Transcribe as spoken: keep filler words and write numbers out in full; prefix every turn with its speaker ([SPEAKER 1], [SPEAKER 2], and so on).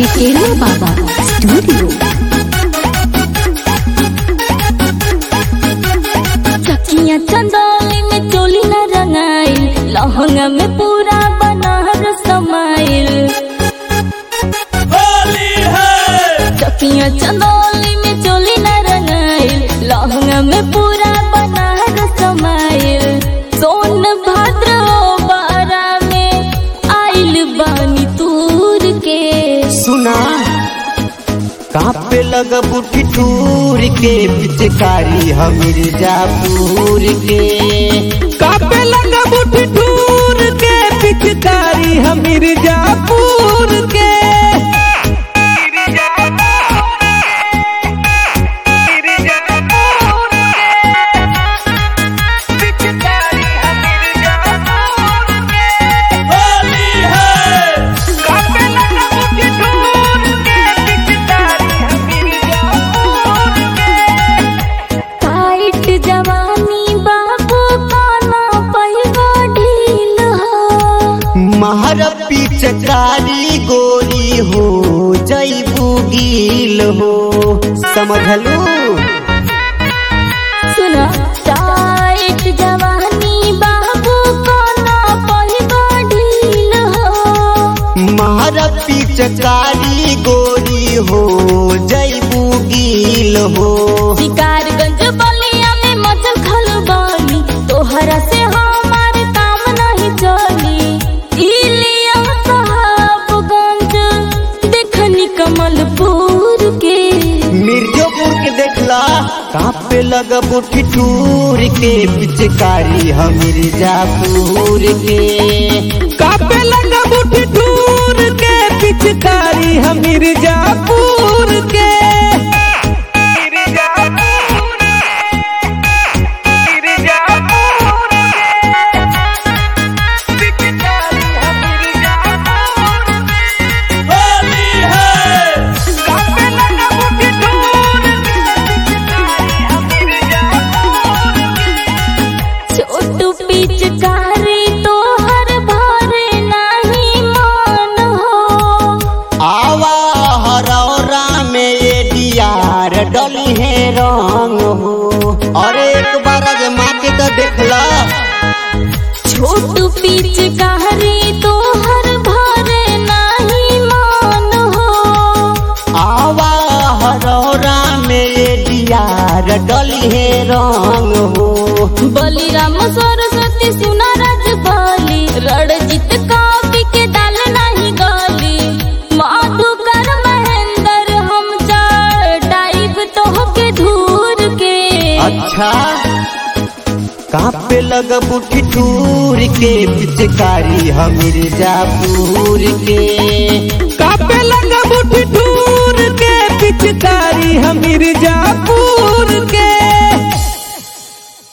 [SPEAKER 1] केले बाबा स्टूडियो। चकिया चंदौली में चोली न रंगाई, लहंगा में पूरा बनारस समाइल। चकिया चंदौली में चोली न रंगाई, लहंगा में पूरा बनारस समाइल। सोन भद्र बारा में आइल बानी तूर के।
[SPEAKER 2] सुना कापे लगा बुटी टूर के, पिचकारी हम मिर्जापुर के। कापे लगा बुटी टूर के, पिचकारी हम मिर्जापुर के। महर पिचकारी गोरी हो जैबू गील हो, समझलू।
[SPEAKER 1] सुना टाइट जवानी बाबू कोना पहिबा ढील हो।
[SPEAKER 2] महर पिचकारी गोरी हो जैबू गील हो।
[SPEAKER 1] शिकारगंज बलिया में मचल खलबली, तोहरा से हमारे काम नहीं चली। कमलपुर के
[SPEAKER 2] मिर्जापुर के देखला कापे लगा बुटी टूर के, पिचकारी हम मिर्जापुर के। कापे लगा बुटी टूर के, पिचकारी हम मिर्जापुर के।
[SPEAKER 1] पिचकारी तो हर भारे नहीं मान हो।
[SPEAKER 2] आवा हरौरा में ये डियार डली है रंग हो। और एक बार जमा के तो देखला
[SPEAKER 1] छोटू पिचकारी तो हर भारे नहीं मान हो।
[SPEAKER 2] आवा हरौरा में ये डियार डली है रंग हो।
[SPEAKER 1] बलिराम सरस्वती सुना रजबली, रणजीत काव्य के दाल नहीं गली। मधुकर महेंद्र हम चढ़ाइब तोहके धूर के।
[SPEAKER 2] अच्छा कापे लगा बुटी टूर के, पिचकारी हम मिर्जापुर के। कापे लगा बुटी टूर के, पिचकारी हम मिर्जापुर के।